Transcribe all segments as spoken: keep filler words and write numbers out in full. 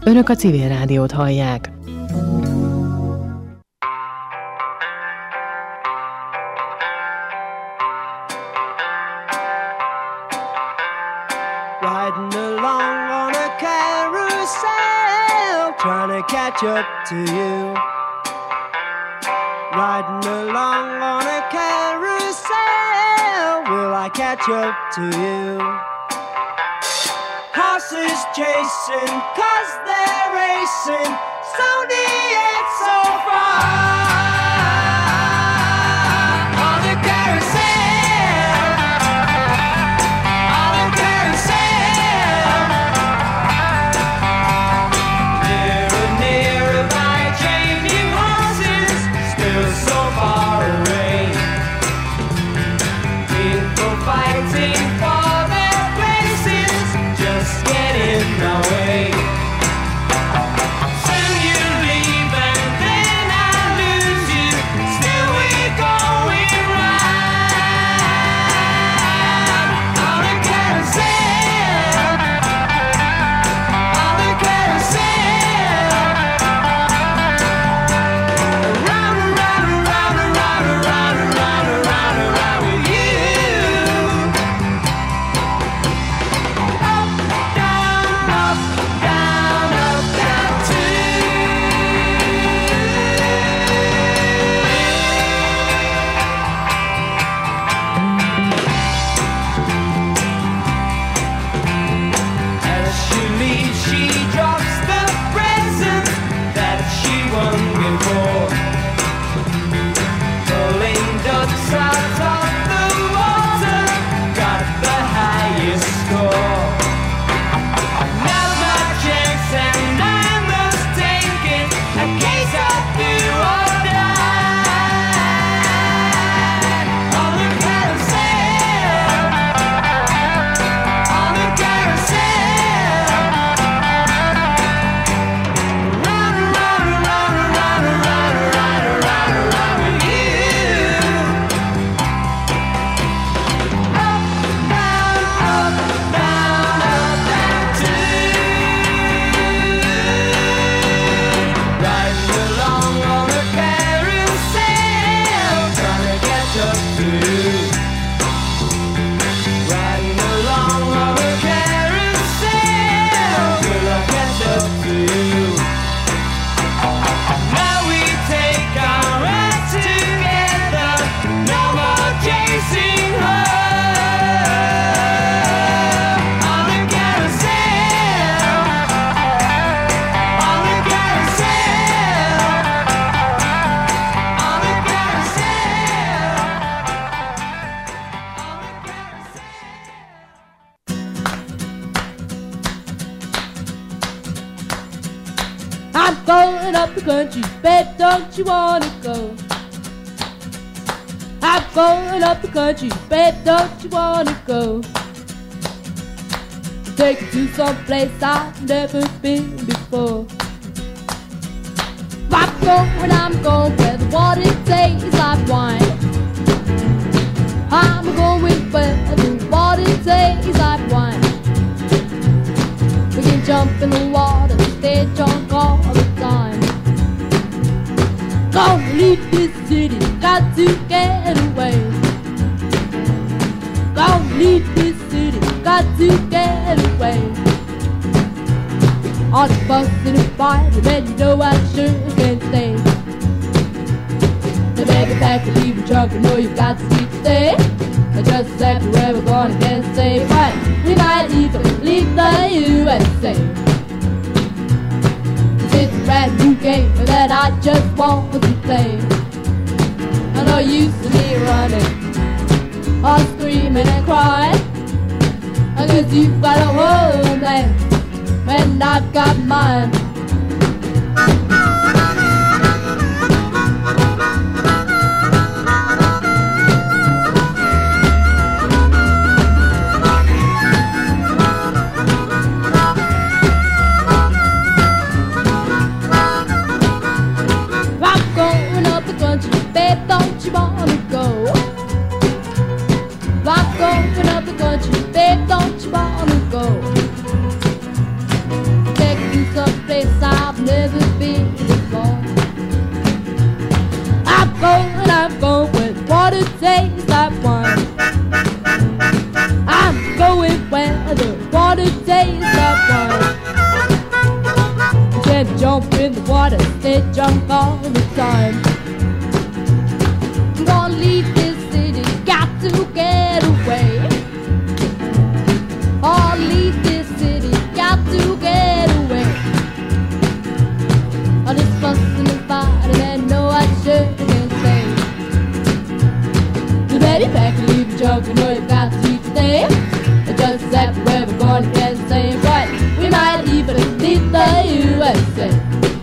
Önök a Civil Rádiót hallják. Riding along on a carousel, trying to catch up to you. Riding along on a carousel, will I catch up to you? Horses chasing, cause they're racing, so near yet so far. On a carousel, on a carousel. Nearer, nearer by changing horses, still so far away. People fighting for their places, just get in the way. Soon you leave and then I lose you. Still we're going round on a carousel, on a carousel. Round and round and round and round and round and round and round and round with you. Up, down, up, down, up, down too. As she leaves, she drops the presents that she won before. Pulling ducks out of the water, got the highest score. Now's my chance and I must take it, a case of do or die. On the carousel, on the carousel. Round and round and round and round and round and round and round and round with you. Up, down, up, down, up, down too. Riding along on a carousel, trying to catch up to you. Riding along on a carousel, will I catch up to you? Now we take our rest together, no more chasing her. On the carousel, on the carousel, on the carousel, on the carousel. I'm going up the country, babe, don't you wanna go? I'm going up the country, babe, don't you wanna go? Take you to some place I've never been before. I'm going, I'm going where the water tastes like wine. I'm going where the water tastes like wine. We can jump in the water, stay drunk all the time. Gonna leave this city, got to get away. Gonna leave this city, got to get away. On the bus in a fight, and you know I sure can't stay. The baby pack and leave the trunk, you know you've got to keep stay. And just exactly where we're gonna get safe, right? We might even leave the U S A. It's a brand new game that I just want to play. I know you see me running, or screaming and crying. I guess you've got a home there, and I've got mine. I'm going up the country, babe, don't you wanna go? I'm going up the country, babe, don't you wanna go? Take you someplace place I've never been before. I'm going, I'm going with water tastes like wine. I'm going where the water tastes like wine. Can't jump in the water, stay drunk all the time. I'm gonna leave this city, got to get away. I'll leave this city, got to get away. All this fussing and fighting and no I sure can't stay. So ready back and leave the junk, you know you got to stay. Just exactly where we're going to get the same right. We might even leave the U S A.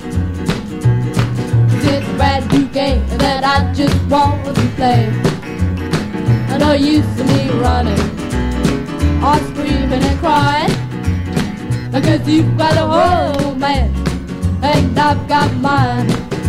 It's a brand new game that I just want to play. I know you see me running, or screaming and crying, because you've got a whole man, and I've got mine.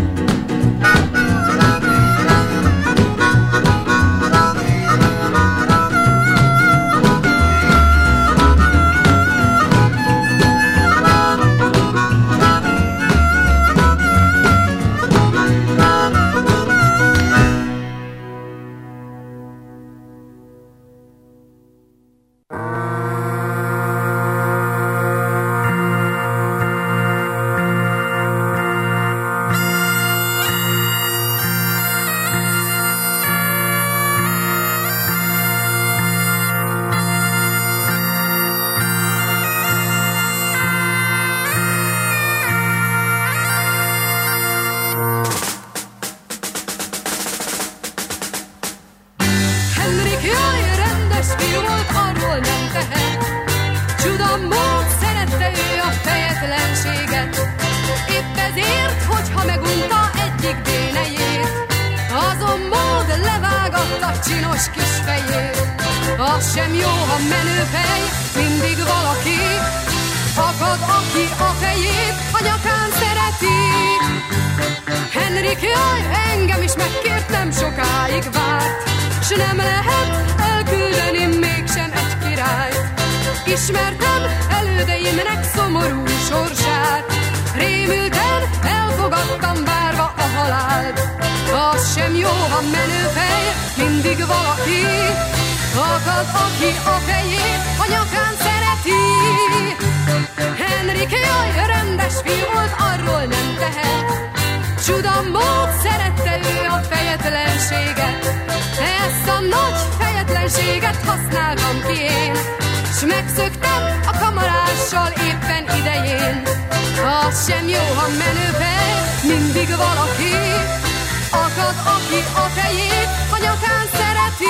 Csinos kis fejét, az sem jó, ha menőfej, mindig valaki akad, aki a fejét a nyakán szereti. Henrik, jaj, engem is megkért, nem sokáig várt, s nem lehet elküldeni mégsem egy királyt. Ismertem elődeimnek szomorú sorsát, rémülten elfogadtam várva a halált. Az sem jó, ha menőfej, mindig valaki akad, aki a fejét a nyakán szereti. Henrik, jaj, rendes fiú volt, arról nem tehet, csuda mód szerette ő a fejetlenséget. Ezt a nagy fejetlenséget használtam ki én, s megszöktem a kamarással éppen idején. Az sem jó, ha menőfej, mindig valaki akad, aki a fejét a nyakán szereti.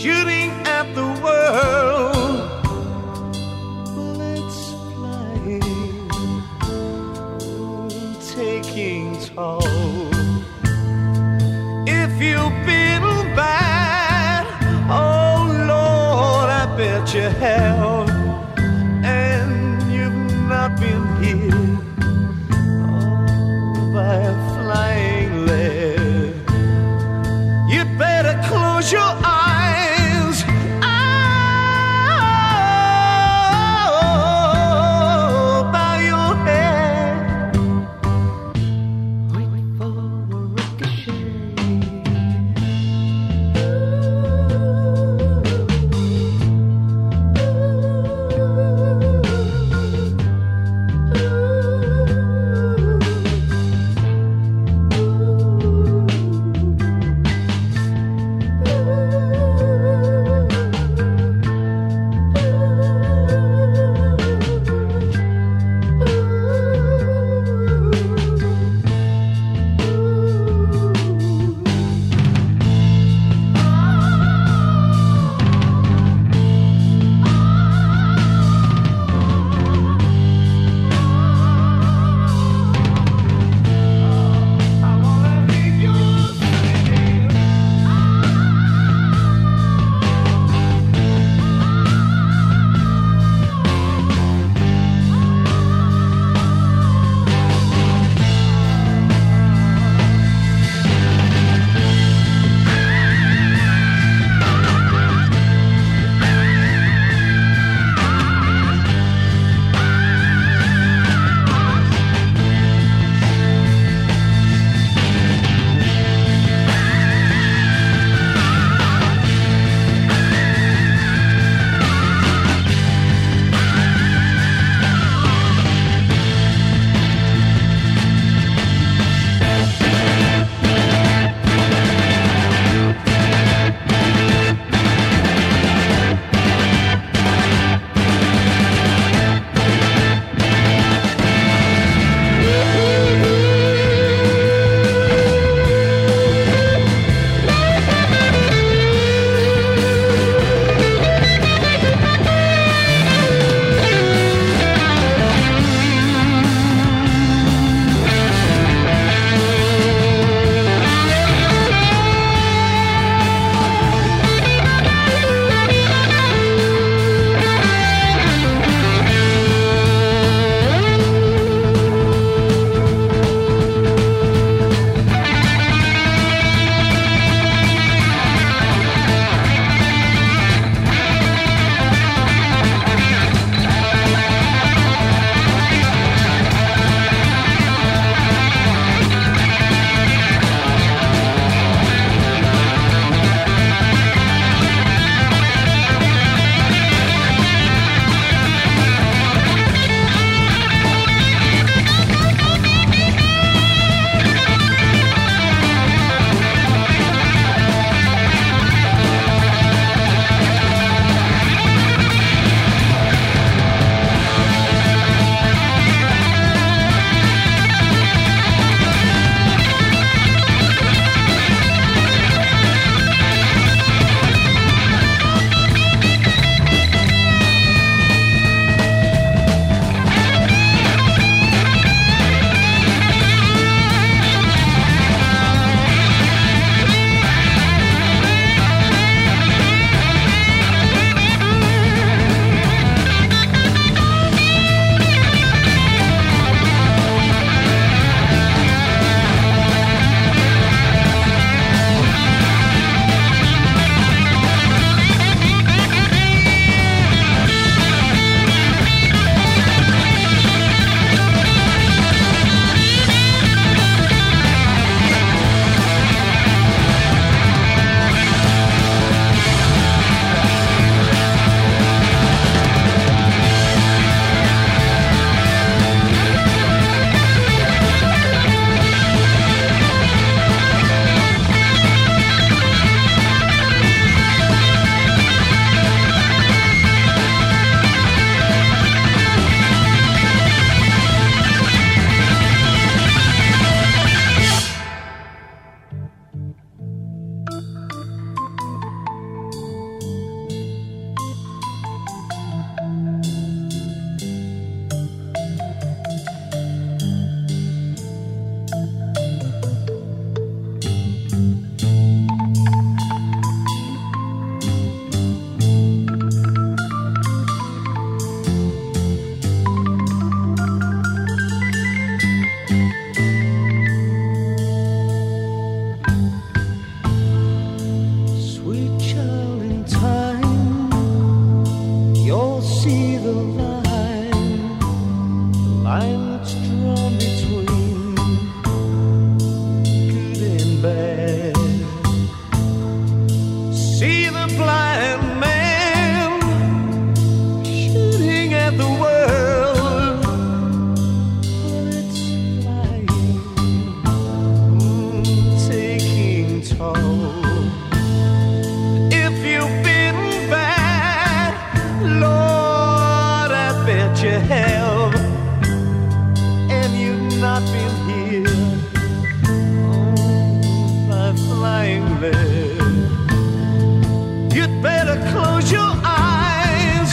shooting at the world. Bullets flying, taking toll. If you've been bad, oh Lord, I bet you have. And you've not been hit oh, by a flying lead. You better close your eyes. Oh, bow your head. Wait for the ricochet. Ooh. better close your eyes.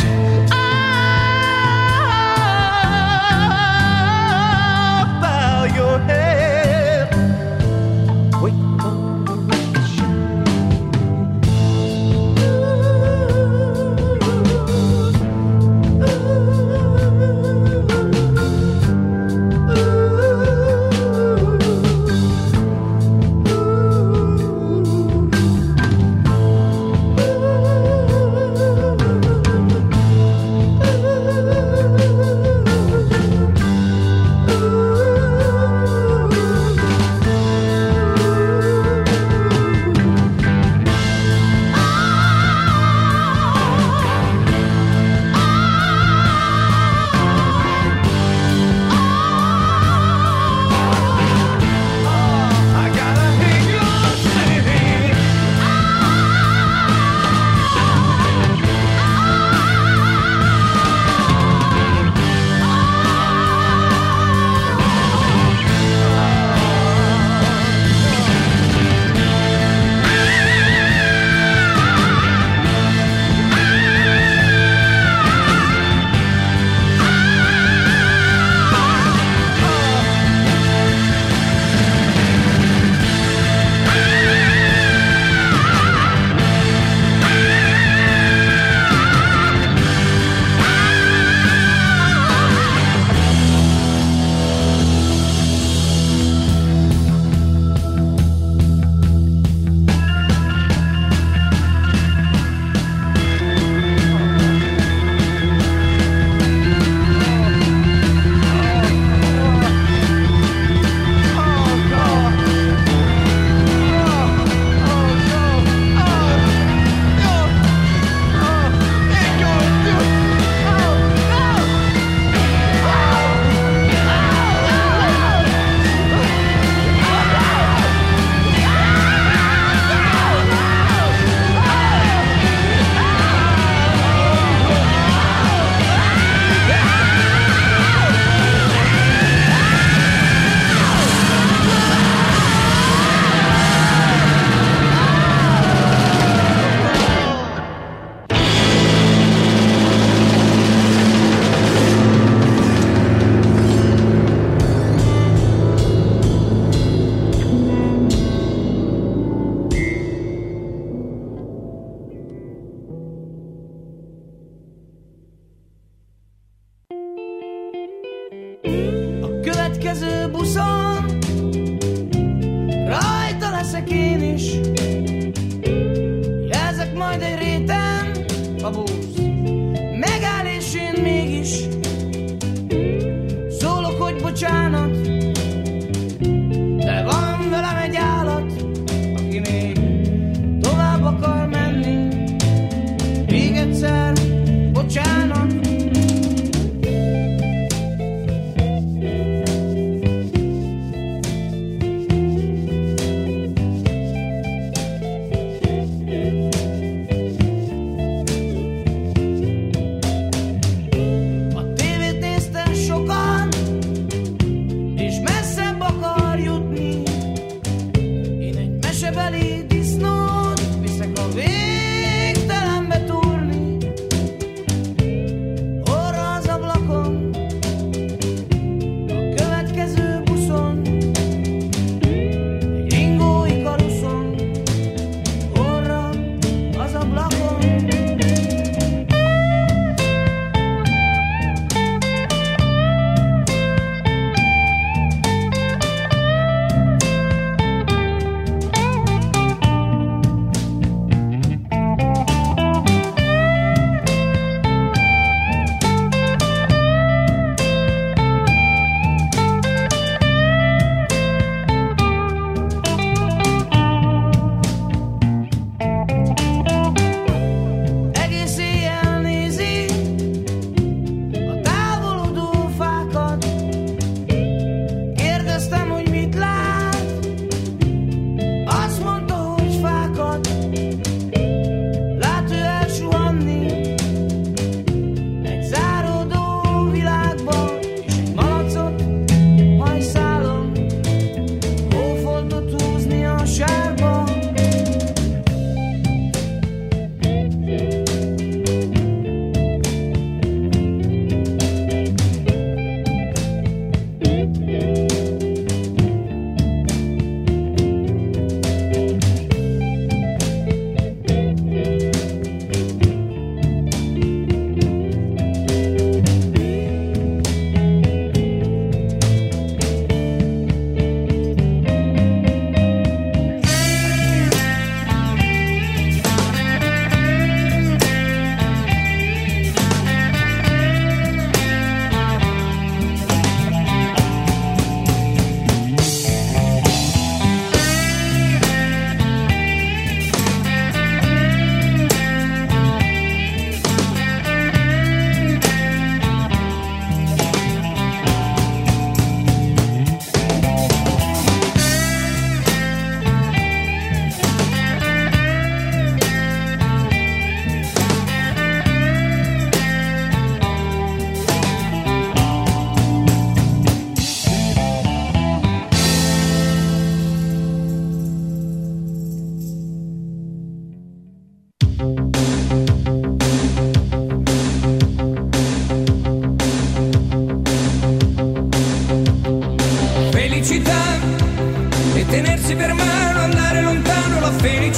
Ah, bow your head. Wait for the ricochet. Következő buszon rajta leszek én is. Jelzek majd egy réten, a busz megáll és én mégis szólok, hogy bocsánat, de van velem egy állat, aki még tovább akar menni. Még egyszer bocsánat.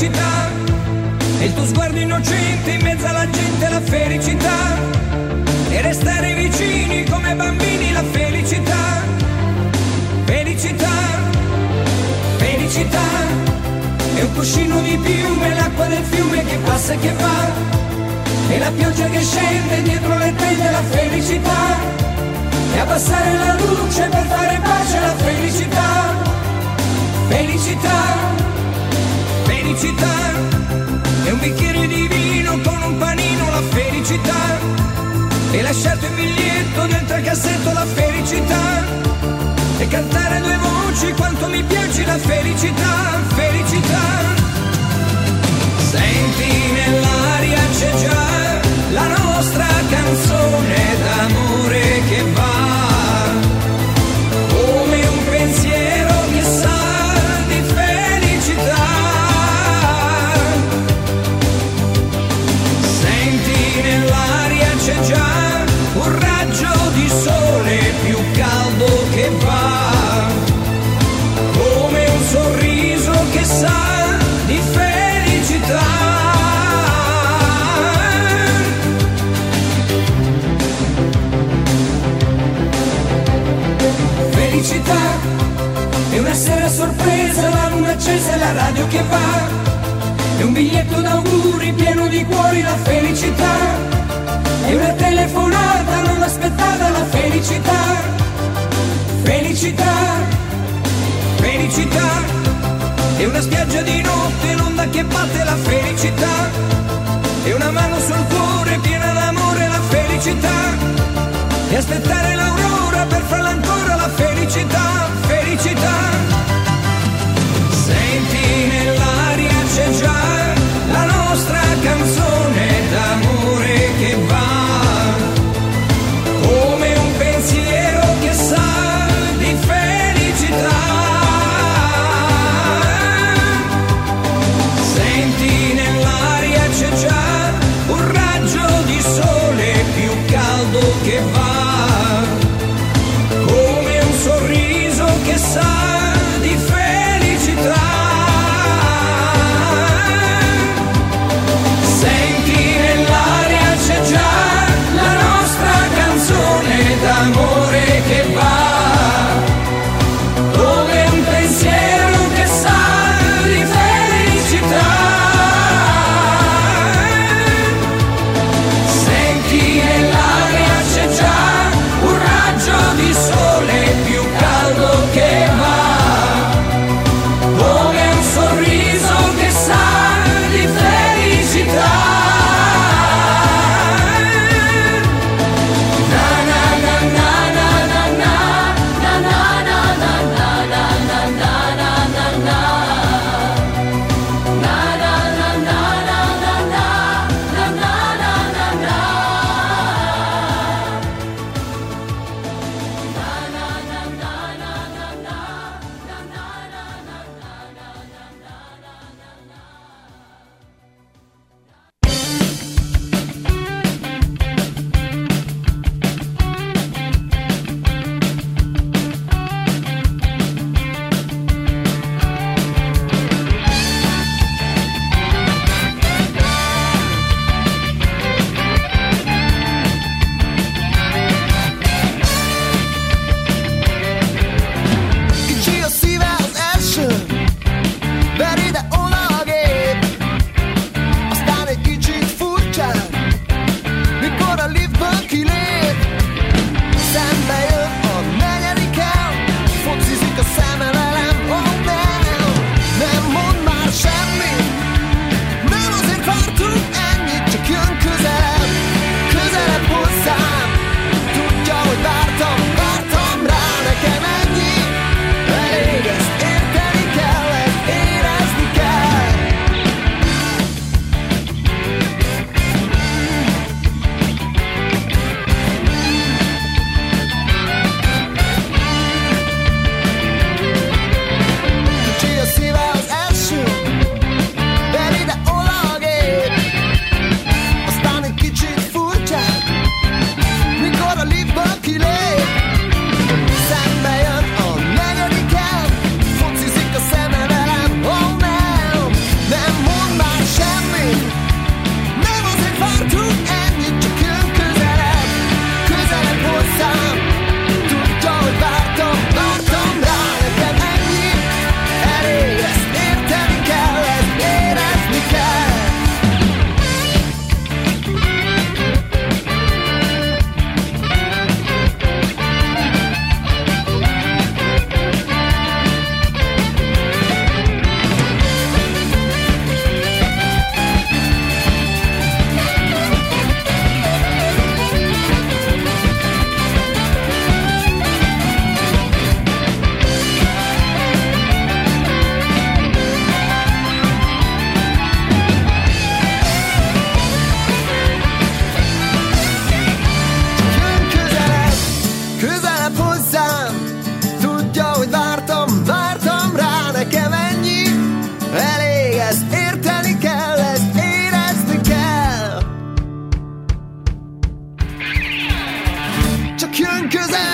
felicità, e il tuo sguardo innocente in mezzo alla gente, la felicità, e restare vicini come bambini, la felicità, felicità, felicità, è un cuscino di piume, l'acqua del fiume che passa e che va, e la pioggia che scende dietro le tende, la felicità, e abbassare la luce per fare pace, la felicità, felicità, felicità, è un bicchiere di vino con un panino, la felicità, e lasciarti un biglietto dentro il cassetto, la felicità, e cantare due voci quanto mi piace, la felicità, felicità. Senti nell'aria c'è già la nostra canzone d'amore che va, come un pensiero che sa di felicità. Senti nell'aria c'è già un raggio di sole più caldo che va, come un sorriso che sa di felicità. Felicità è una sera sorpresa, la luna accesa e la radio che va, è un biglietto d'auguri pieno di cuori, la felicità, è una telefonata non aspettata, la felicità, felicità, felicità, è una spiaggia di notte, l'onda che batte, la felicità, è una mano sul cuore piena d'amore, la felicità, e aspettare l'aurora per farla ancora, la felicità, felicità. Senti nell'aria c'è già la nostra canzone d'amore che va, come un pensiero che sa di felicità. Senti nell'aria c'è già un raggio di sole più caldo che va, come un sorriso che 'cause I